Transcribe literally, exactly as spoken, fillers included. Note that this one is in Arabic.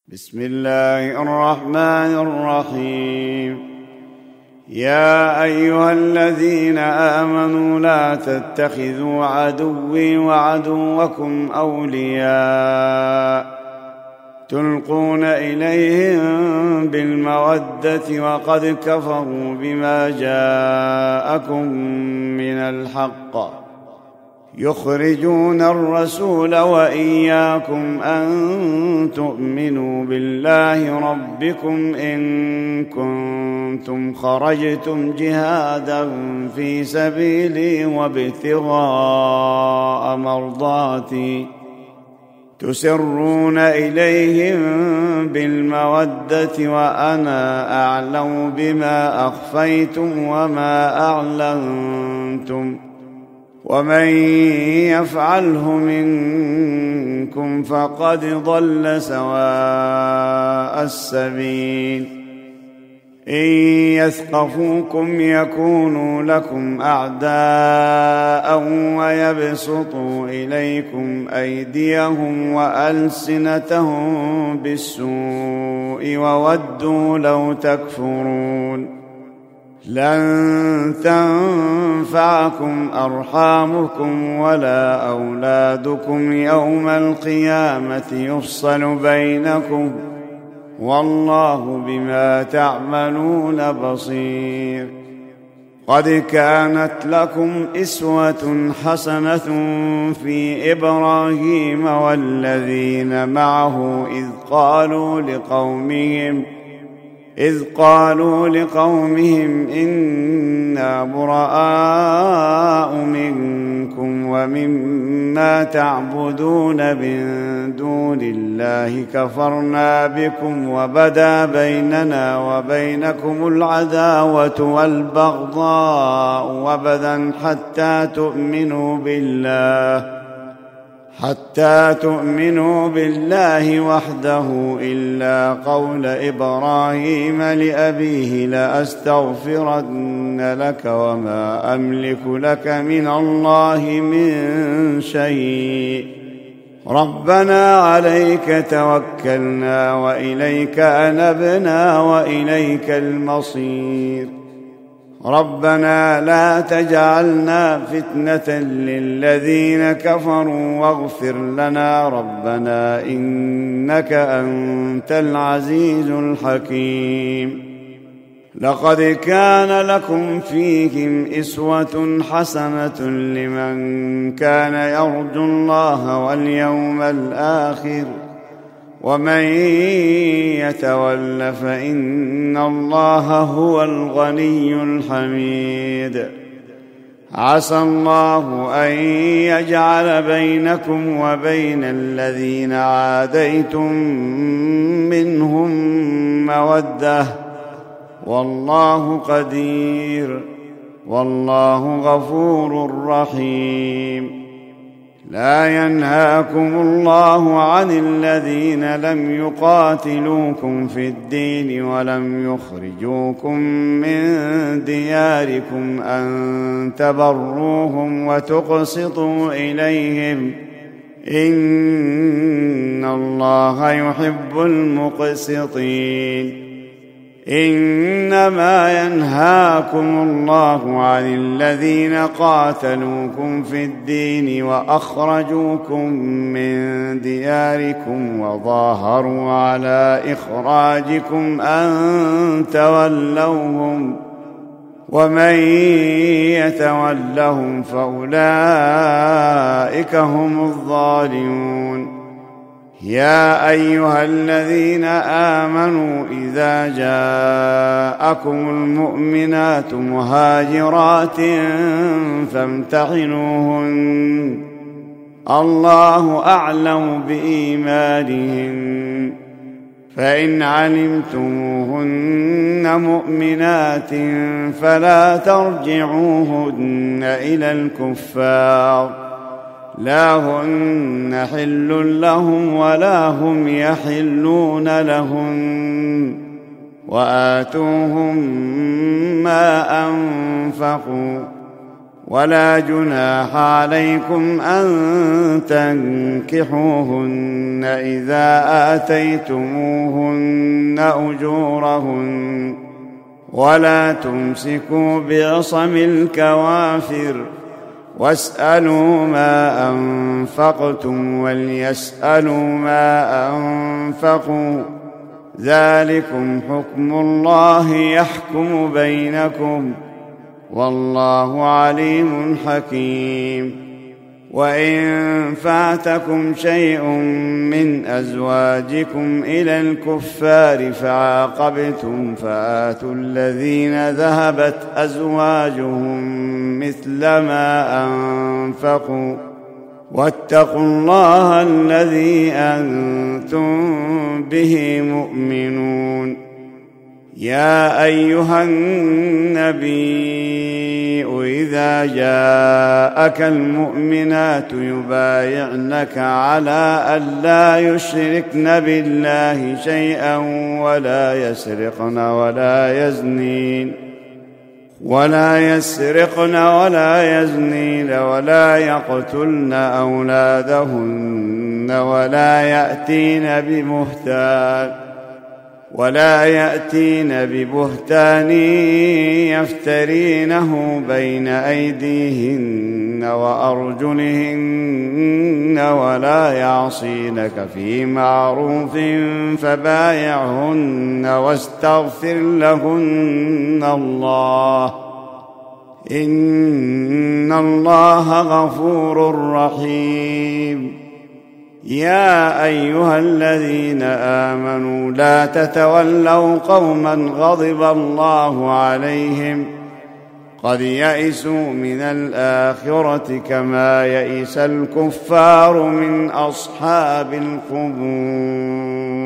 بسم الله الرحمن الرحيم. يا أيها الذين آمنوا لا تتخذوا عدوي وعدوكم أولياء تلقون إليهم بالمودة وقد كفروا بما جاءكم من الحق يخرجون الرسول وإياكم أن تؤمنوا بالله ربكم إن كنتم خرجتم جهادا في سبيلي وابتغاء مرضاتي تسرون إليهم بالمودة وأنا أعلم بما أخفيتم وما أعلنتم ومن يفعله منكم فقد ضل سواء السبيل. إن يثقفوكم يكونوا لكم أعداء ويبسطوا إليكم أيديهم وألسنتهم بالسوء وودوا لو تكفرون. لن تنفعكم أرحامكم ولا أولادكم يوم القيامة يفصل بينكم والله بما تعملون بصير. قد كانت لكم أسوة حسنة في إبراهيم والذين معه إذ قالوا لقومهم إذ قالوا لقومهم إنا براء منكم ومما تعبدون من دون الله كفرنا بكم وبدا بيننا وبينكم العداوة والبغضاء أبدا حتى تؤمنوا بالله حتى تؤمنوا بالله وحده إلا قول إبراهيم لأبيه لأستغفرن لك وما أملك لك من الله من شيء ربنا عليك توكلنا وإليك أنبنا وإليك المصير. ربنا لا تجعلنا فتنة للذين كفروا واغفر لنا ربنا إنك أنت العزيز الحكيم. لقد كان لكم فيهم أسوة حسنة لمن كان يرجو الله واليوم الآخر ومن يتول فإن الله هو الغني الحميد. عسى الله أن يجعل بينكم وبين الذين عاديتم منهم مودة والله قدير والله غفور رحيم. لا ينهاكم الله عن الذين لم يقاتلوكم في الدين ولم يخرجوكم من دياركم أن تبروهم وتقسطوا إليهم إن الله يحب المقسطين. إنما ينهاكم الله عن الذين قاتلوكم في الدين وأخرجوكم من دياركم وظاهروا على إخراجكم أن تولوهم ومن يتولهم فأولئك هم الظالمون. يا أيها الذين آمنوا إذا جاءكم المؤمنات مهاجرات فامتحنوهن الله أعلم بإيمانهن فإن علمتموهن مؤمنات فلا ترجعوهن إلى الكفار لا هن حل لهم ولا هم يحلون لهم وآتوهم ما أنفقوا ولا جناح عليكم أن تنكحوهن إذا آتيتموهن أجورهن ولا تمسكوا بعصم الكوافر واسألوا ما أنفقتم وليسألوا ما أنفقوا ذلكم حكم الله يحكم بينكم والله عليم حكيم. وإن فاتكم شيء من أزواجكم إلى الكفار فعاقبتم فآتوا الذين ذهبت أزواجهم مثل ما أنفقوا واتقوا الله الذي أنتم به مؤمنون. يا أيها النبي إذا جاءك المؤمنات يبايعنك على ألا يشركن بالله شيئا ولا يسرقن ولا يزنين ولا يسرقن ولا يزنين ولا يقتلن أولادهن ولا يأتين ببهتان ولا يأتين ببهتان يفترينه بين أيديهن وأرجلهن ولا يعصينك في معروف فبايعهن واستغفر لهن الله إن الله غفور رحيم. يا أيها الذين آمنوا لا تتولوا قوما غضب الله عليهم قد يئسوا من الآخرة كما يئس الكفار من أصحاب القبور.